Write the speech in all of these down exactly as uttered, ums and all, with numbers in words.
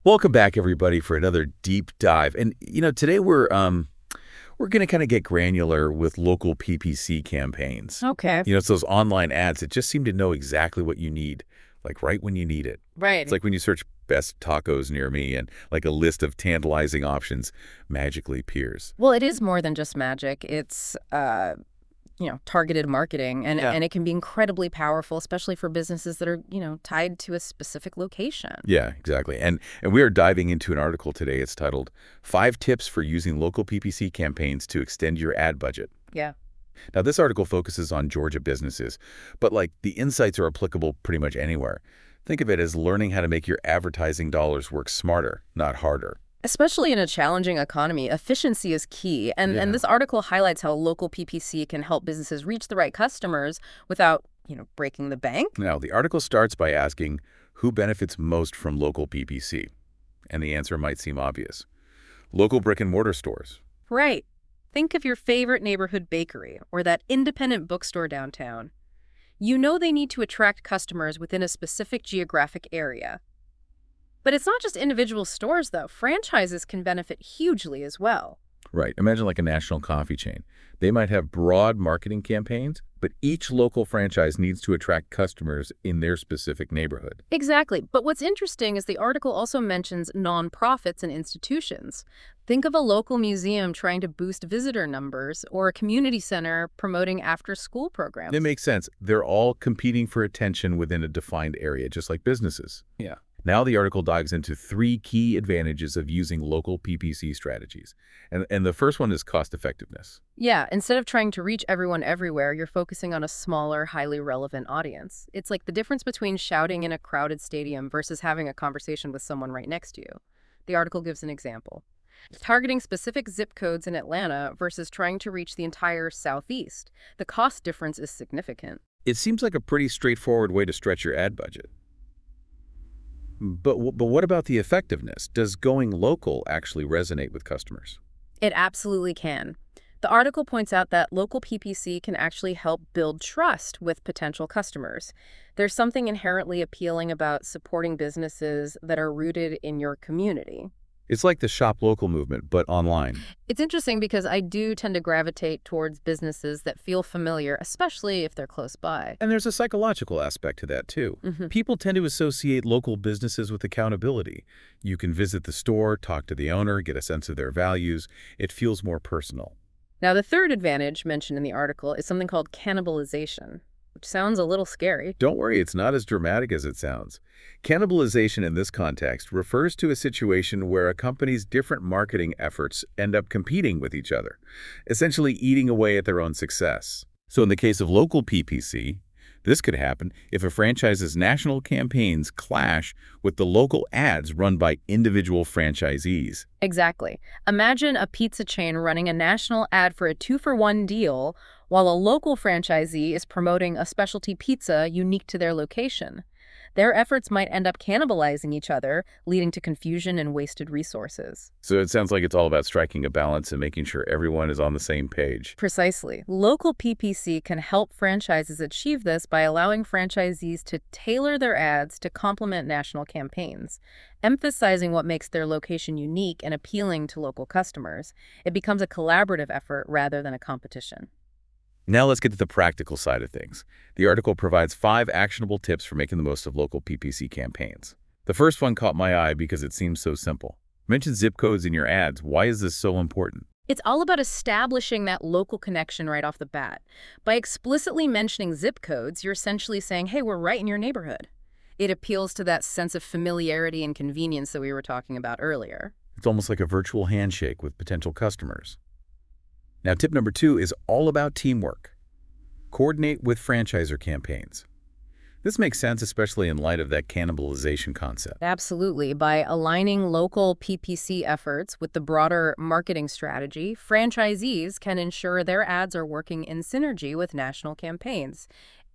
Welcome back, everybody, for another deep dive. And you know, today we're um we're going to kind of get granular with local P P C campaigns. Okay. You know, it's those online ads that just seem to know exactly what you need, like right when you need it. It's Right. like when you search best tacos near me and like a list of tantalizing options magically appears. Well, it is more than just magic. It's uh, you know, targeted marketing and Yeah. and it can be incredibly powerful, especially for businesses that are, you know, tied to a specific location. Yeah, exactly. And and we are diving into an article today. It's titled Five Tips for Using Local P P C Campaigns to Extend Your Ad Budget. Yeah. Now, this article focuses on Georgia businesses, but like the insights are applicable pretty much anywhere. Think of it as learning how to make your advertising dollars work smarter, not harder. Especially in a challenging economy, efficiency is key. And and Yeah. this article highlights how local P P C can help businesses reach the right customers without, you know, breaking the bank. Now, the article starts by asking who benefits most from local P P C? And the answer might seem obvious. Local brick and mortar stores. Right. Think of your favorite neighborhood bakery or that independent bookstore downtown. You know they need to attract customers within a specific geographic area. But it's not just individual stores, though. Franchises can benefit hugely as well. Right. Imagine like a national coffee chain. They might have broad marketing campaigns, but each local franchise needs to attract customers in their specific neighborhood. Exactly. But what's interesting is the article also mentions nonprofits and institutions. Think of a local museum trying to boost visitor numbers or a community center promoting after-school programs. It makes sense. They're all competing for attention within a defined area, just like businesses. Yeah. Now the article dives into three key advantages of using local P P C strategies. And, and the first one is cost effectiveness. Yeah, instead of trying to reach everyone everywhere, you're focusing on a smaller, highly relevant audience. It's like the difference between shouting in a crowded stadium versus having a conversation with someone right next to you. The article gives an example. Targeting specific zip codes in Atlanta versus trying to reach the entire Southeast. The cost difference is significant. It seems like a pretty straightforward way to stretch your ad budget. But, w- but what about the effectiveness? Does going local actually resonate with customers? It absolutely can. The article points out that local P P C can actually help build trust with potential customers. There's something inherently appealing about supporting businesses that are rooted in your community. It's like the shop local movement, but online. It's interesting because I do tend to gravitate towards businesses that feel familiar, especially if they're close by. And there's a psychological aspect to that, too. Hmm. People tend to associate local businesses with accountability. You can visit the store, talk to the owner, get a sense of their values. It feels more personal. Now, the third advantage mentioned in the article is something called cannibalization, which sounds a little scary. Don't worry, it's not as dramatic as it sounds. Cannibalization in this context refers to a situation where a company's different marketing efforts end up competing with each other, essentially eating away at their own success. So in the case of local P P C, this could happen if a franchise's national campaigns clash with the local ads run by individual franchisees. Exactly. Imagine a pizza chain running a national ad for a two-for-one deal while a local franchisee is promoting a specialty pizza unique to their location. Their efforts might end up cannibalizing each other, leading to confusion and wasted resources. So it sounds like it's all about striking a balance and making sure everyone is on the same page. Precisely. Local P P C can help franchises achieve this by allowing franchisees to tailor their ads to complement national campaigns, emphasizing what makes their location unique and appealing to local customers. It becomes a collaborative effort rather than a competition. Now let's get to the practical side of things. The article provides five actionable tips for making the most of local P P C campaigns. The first one caught my eye because it seems so simple. Mention zip codes in your ads. Why is this so important? It's all about establishing that local connection right off the bat. By explicitly mentioning zip codes, you're essentially saying, hey, we're right in your neighborhood. It appeals to that sense of familiarity and convenience that we were talking about earlier. It's almost like a virtual handshake with potential customers. Now, tip number two is all about teamwork. Coordinate with franchisor campaigns. This makes sense, especially in light of that cannibalization concept. Absolutely. By aligning local P P C efforts with the broader marketing strategy, franchisees can ensure their ads are working in synergy with national campaigns.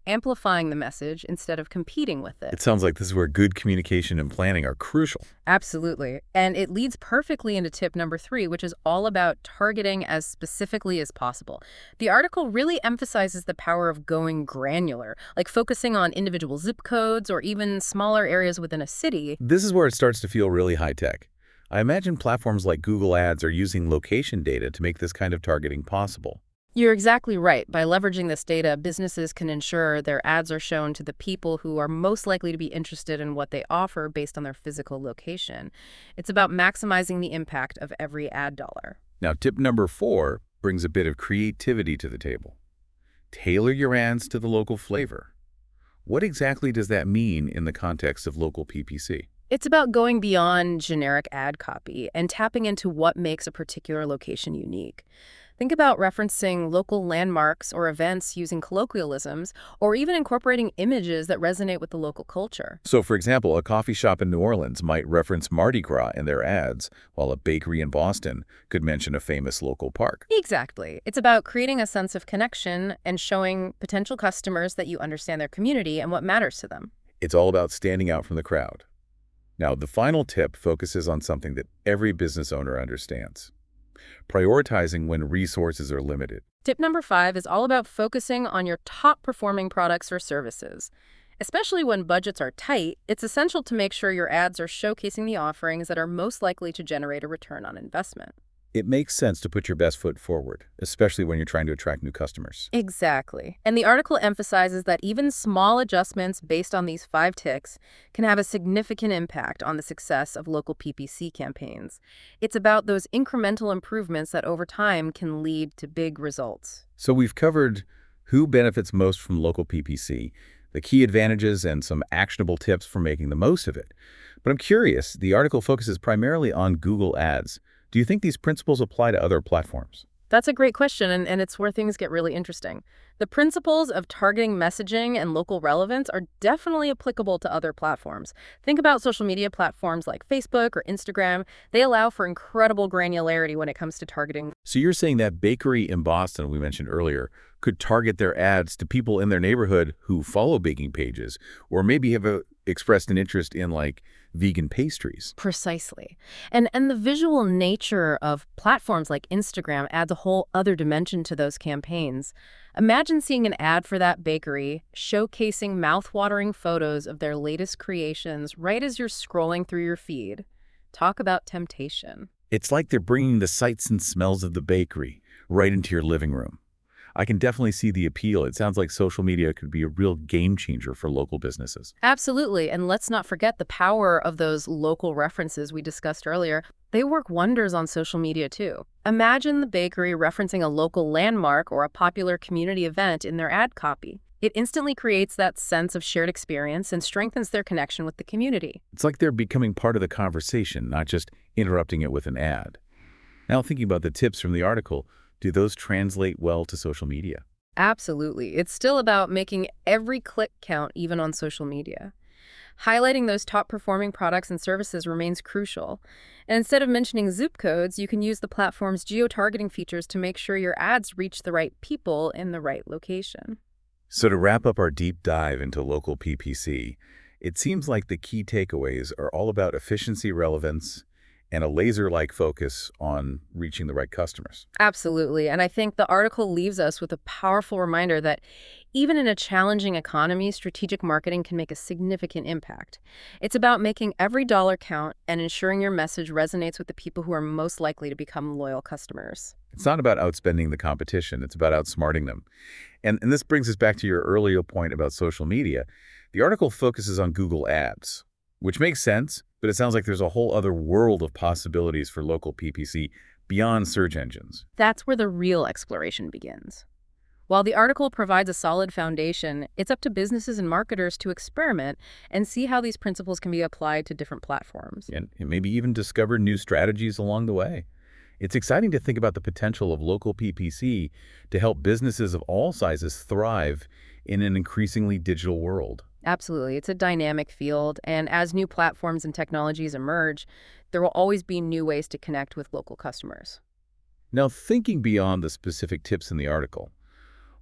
amplifying the message instead of competing with it. It sounds like this is where good communication and planning are crucial. Absolutely. And it leads perfectly into tip number three, which is all about targeting as specifically as possible. The article really emphasizes the power of going granular, like focusing on individual zip codes or even smaller areas within a city. This is where it starts to feel really high-tech. I imagine platforms like Google Ads are using location data to make this kind of targeting possible. You're exactly right. By leveraging this data, businesses can ensure their ads are shown to the people who are most likely to be interested in what they offer based on their physical location. It's about maximizing the impact of every ad dollar. Now, tip number four brings a bit of creativity to the table. Tailor your ads to the local flavor. What exactly does that mean in the context of local P P C? It's about going beyond generic ad copy and tapping into what makes a particular location unique. Think about referencing local landmarks or events using colloquialisms, or even incorporating images that resonate with the local culture. So, for example, a coffee shop in New Orleans might reference Mardi Gras in their ads, while a bakery in Boston could mention a famous local park. Exactly. It's about creating a sense of connection and showing potential customers that you understand their community and what matters to them. It's all about standing out from the crowd. Now, the final tip focuses on something that every business owner understands: prioritizing when resources are limited. Tip number five is all about focusing on your top performing products or services. Especially when budgets are tight, it's essential to make sure your ads are showcasing the offerings that are most likely to generate a return on investment. It makes sense to put your best foot forward, especially when you're trying to attract new customers. Exactly. And the article emphasizes that even small adjustments based on these five ticks can have a significant impact on the success of local P P C campaigns. It's about those incremental improvements that over time can lead to big results. So we've covered who benefits most from local P P C, the key advantages, and some actionable tips for making the most of it. But I'm curious, the article focuses primarily on Google Ads. Do you think these principles apply to other platforms? That's a great question, and, and it's where things get really interesting. The principles of targeting messaging and local relevance are definitely applicable to other platforms. Think about social media platforms like Facebook or Instagram. They allow for incredible granularity when it comes to targeting. So you're saying that bakery in Boston we mentioned earlier could target their ads to people in their neighborhood who follow baking pages, or maybe have a, expressed an interest in, like, vegan pastries. Precisely. And and the visual nature of platforms like Instagram adds a whole other dimension to those campaigns. Imagine seeing an ad for that bakery showcasing mouth-watering photos of their latest creations right as you're scrolling through your feed. Talk about temptation. It's like they're bringing the sights and smells of the bakery right into your living room. I can definitely see the appeal. It sounds like social media could be a real game changer for local businesses. Absolutely. And let's not forget the power of those local references we discussed earlier. They work wonders on social media, too. Imagine the bakery referencing a local landmark or a popular community event in their ad copy. It instantly creates that sense of shared experience and strengthens their connection with the community. It's like they're becoming part of the conversation, not just interrupting it with an ad. Now, thinking about the tips from the article, do those translate well to social media? Absolutely. It's still about making every click count, even on social media. Highlighting those top-performing products and services remains crucial. And instead of mentioning zip codes, you can use the platform's geo-targeting features to make sure your ads reach the right people in the right location. So to wrap up our deep dive into local P P C, it seems like the key takeaways are all about efficiency, relevance, and a laser-like focus on reaching the right customers. Absolutely. And I think the article leaves us with a powerful reminder that even in a challenging economy, strategic marketing can make a significant impact. It's about making every dollar count and ensuring your message resonates with the people who are most likely to become loyal customers. It's not about outspending the competition. It's about outsmarting them. And, and this brings us back to your earlier point about social media. The article focuses on Google Ads, which makes sense, but it sounds like there's a whole other world of possibilities for local P P C beyond search engines. That's where the real exploration begins. While the article provides a solid foundation, it's up to businesses and marketers to experiment and see how these principles can be applied to different platforms. And maybe even discover new strategies along the way. It's exciting to think about the potential of local P P C to help businesses of all sizes thrive in an increasingly digital world. Absolutely. It's a dynamic field, and as new platforms and technologies emerge, there will always be new ways to connect with local customers. Now, thinking beyond the specific tips in the article,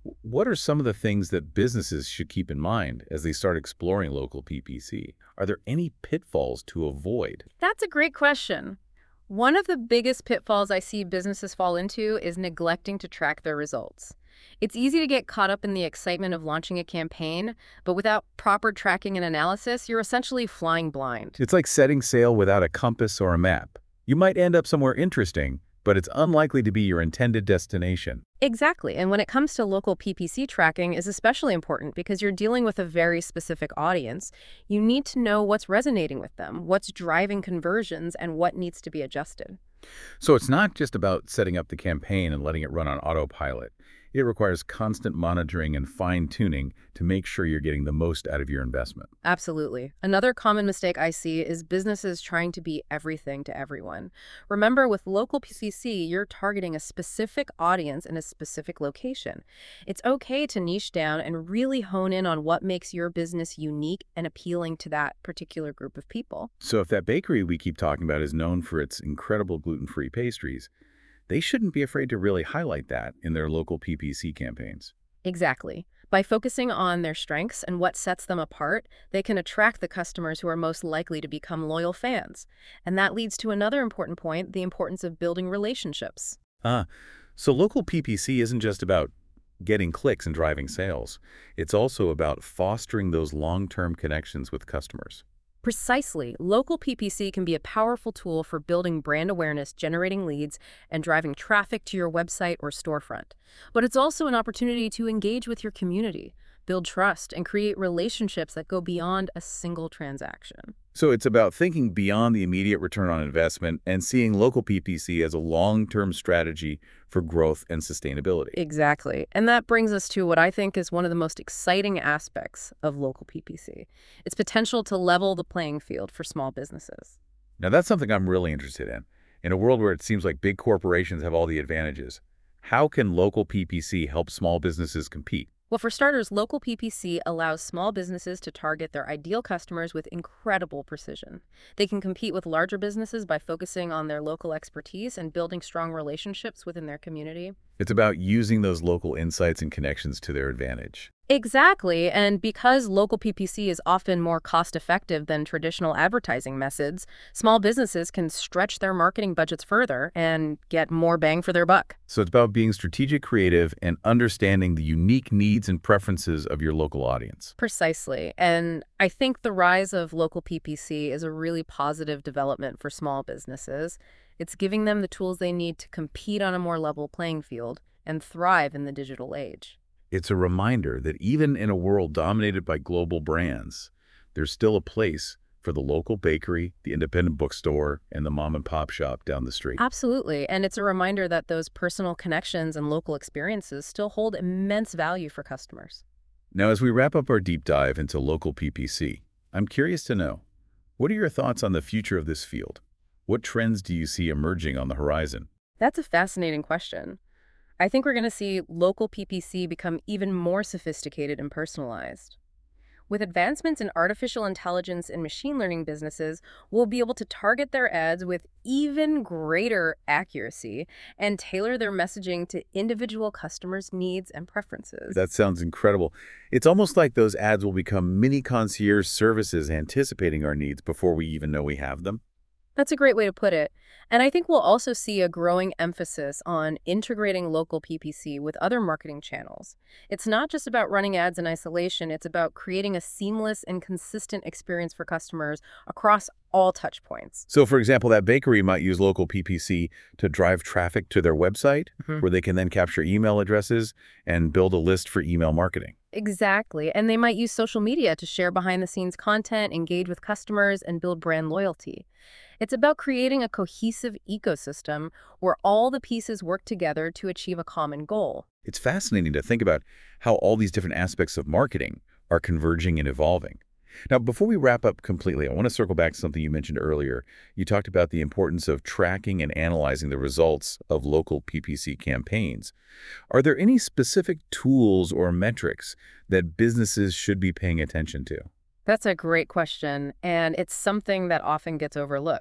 W- What are some of the things that businesses should keep in mind as they start exploring local P P C? Are there any pitfalls to avoid? That's a great question. One of the biggest pitfalls I see businesses fall into is neglecting to track their results. It's easy to get caught up in the excitement of launching a campaign, but without proper tracking and analysis, you're essentially flying blind. It's like setting sail without a compass or a map. You might end up somewhere interesting, but it's unlikely to be your intended destination. Exactly. And when it comes to local P P C tracking is especially important because you're dealing with a very specific audience. You need to know what's resonating with them, what's driving conversions, and what needs to be adjusted. So it's not just about setting up the campaign and letting it run on autopilot. It requires constant monitoring and fine-tuning to make sure you're getting the most out of your investment. Absolutely. Another common mistake I see is businesses trying to be everything to everyone. Remember, with local P C C, you're targeting a specific audience in a specific location. It's okay to niche down and really hone in on what makes your business unique and appealing to that particular group of people. So if that bakery we keep talking about is known for its incredible gluten-free pastries, they shouldn't be afraid to really highlight that in their local P P C campaigns. Exactly. By focusing on their strengths and what sets them apart, they can attract the customers who are most likely to become loyal fans. And that leads to another important point, the importance of building relationships. Ah, so local P P C isn't just about getting clicks and driving sales. It's also about fostering those long-term connections with customers. Precisely, local P P C can be a powerful tool for building brand awareness, generating leads, and driving traffic to your website or storefront. But it's also an opportunity to engage with your community, build trust, and create relationships that go beyond a single transaction. So it's about thinking beyond the immediate return on investment and seeing local P P C as a long-term strategy for growth and sustainability. Exactly. And that brings us to what I think is one of the most exciting aspects of local P P C, its potential to level the playing field for small businesses. Now that's something I'm really interested in. In a world where it seems like big corporations have all the advantages, how can local P P C help small businesses compete? Well, for starters, local P P C allows small businesses to target their ideal customers with incredible precision. They can compete with larger businesses by focusing on their local expertise and building strong relationships within their community. It's about using those local insights and connections to their advantage. Exactly, and because local P P C is often more cost-effective than traditional advertising methods, small businesses can stretch their marketing budgets further and get more bang for their buck. So it's about being strategic, creative, and understanding the unique needs and preferences of your local audience. Precisely, and I think the rise of local P P C is a really positive development for small businesses. It's giving them the tools they need to compete on a more level playing field and thrive in the digital age. It's a reminder that even in a world dominated by global brands, there's still a place for the local bakery, the independent bookstore, and the mom and pop shop down the street. Absolutely, and it's a reminder that those personal connections and local experiences still hold immense value for customers. Now, as we wrap up our deep dive into local P P C, I'm curious to know, what are your thoughts on the future of this field? What trends do you see emerging on the horizon? That's a fascinating question. I think we're going to see local P P C become even more sophisticated and personalized. With advancements in artificial intelligence and machine learning businesses, we'll be able to target their ads with even greater accuracy and tailor their messaging to individual customers' needs and preferences. That sounds incredible. It's almost like those ads will become mini concierge services anticipating our needs before we even know we have them. That's a great way to put it. And I think we'll also see a growing emphasis on integrating local P P C with other marketing channels. It's not just about running ads in isolation, it's about creating a seamless and consistent experience for customers across all touch points. So, for example, that bakery might use local P P C to drive traffic to their website, Mhm. where they can then capture email addresses and build a list for email marketing. Exactly. And they might use social media to share behind-the-scenes content, engage with customers, and build brand loyalty. It's about creating a cohesive ecosystem where all the pieces work together to achieve a common goal. It's fascinating to think about how all these different aspects of marketing are converging and evolving. Now, before we wrap up completely, I want to circle back to something you mentioned earlier. You talked about the importance of tracking and analyzing the results of local P P C campaigns. Are there any specific tools or metrics that businesses should be paying attention to? That's a great question, and it's something that often gets overlooked.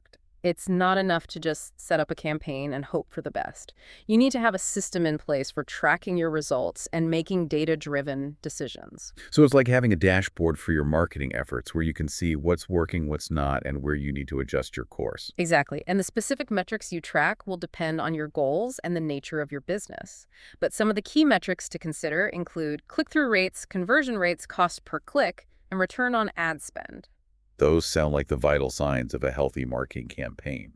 It's not enough to just set up a campaign and hope for the best. You need to have a system in place for tracking your results and making data-driven decisions. So it's like having a dashboard for your marketing efforts where you can see what's working, what's not, and where you need to adjust your course. Exactly. And the specific metrics you track will depend on your goals and the nature of your business. But some of the key metrics to consider include click-through rates, conversion rates, cost per click, and return on ad spend. Those sound like the vital signs of a healthy marketing campaign.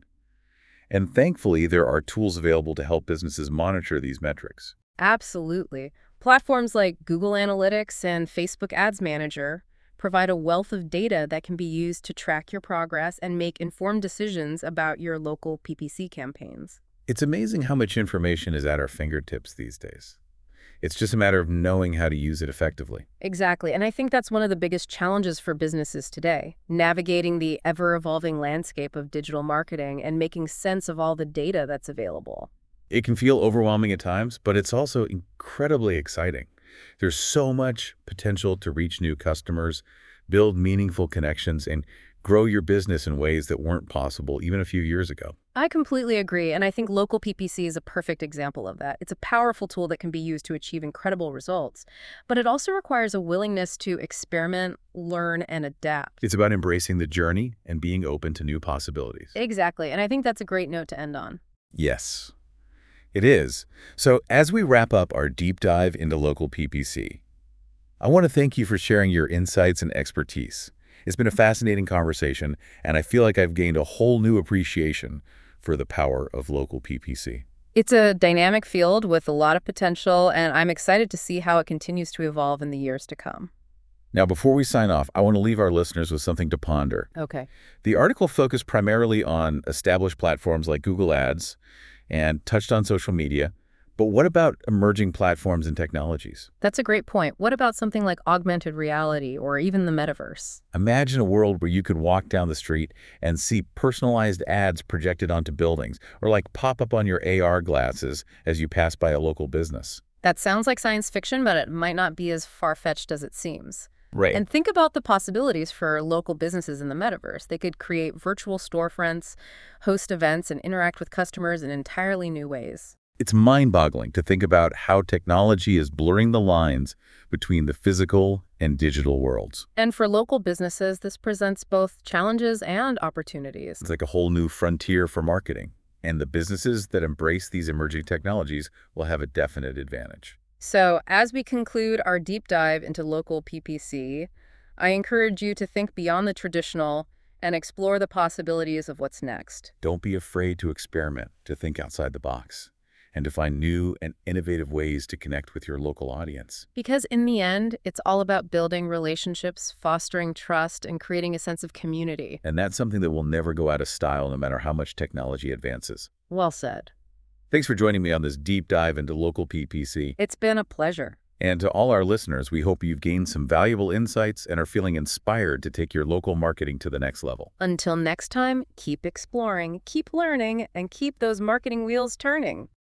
And thankfully, there are tools available to help businesses monitor these metrics. Absolutely. Platforms like Google Analytics and Facebook Ads Manager provide a wealth of data that can be used to track your progress and make informed decisions about your local P P C campaigns. It's amazing how much information is at our fingertips these days. It's just a matter of knowing how to use it effectively. Exactly. And I think that's one of the biggest challenges for businesses today, navigating the ever-evolving landscape of digital marketing and making sense of all the data that's available. It can feel overwhelming at times, but it's also incredibly exciting. There's so much potential to reach new customers, build meaningful connections, and grow your business in ways that weren't possible even a few years ago. I completely agree, and I think local P P C is a perfect example of that. It's a powerful tool that can be used to achieve incredible results, but it also requires a willingness to experiment, learn, and adapt. It's about embracing the journey and being open to new possibilities. Exactly, and I think that's a great note to end on. Yes, it is. So as we wrap up our deep dive into local P P C, I want to thank you for sharing your insights and expertise. It's been a fascinating conversation, and I feel like I've gained a whole new appreciation for the power of local P P C. It's a dynamic field with a lot of potential, and I'm excited to see how it continues to evolve in the years to come. Now, before we sign off, I want to leave our listeners with something to ponder. Okay. The article focused primarily on established platforms like Google Ads and touched on social media. But what about emerging platforms and technologies? That's a great point. What about something like augmented reality or even the metaverse? Imagine a world where you could walk down the street and see personalized ads projected onto buildings, or like pop up on your A R glasses as you pass by a local business. That sounds like science fiction, but it might not be as far-fetched as it seems. Right. And think about the possibilities for local businesses in the metaverse. They could create virtual storefronts, host events, and interact with customers in entirely new ways. It's mind-boggling to think about how technology is blurring the lines between the physical and digital worlds. And for local businesses, this presents both challenges and opportunities. It's like a whole new frontier for marketing, and the businesses that embrace these emerging technologies will have a definite advantage. So, as we conclude our deep dive into local P P C, I encourage you to think beyond the traditional and explore the possibilities of what's next. Don't be afraid to experiment, to think outside the box, and to find new and innovative ways to connect with your local audience. Because in the end, it's all about building relationships, fostering trust, and creating a sense of community. And that's something that will never go out of style no matter how much technology advances. Well said. Thanks for joining me on this deep dive into local P P C. It's been a pleasure. And to all our listeners, we hope you've gained some valuable insights and are feeling inspired to take your local marketing to the next level. Until next time, keep exploring, keep learning, and keep those marketing wheels turning.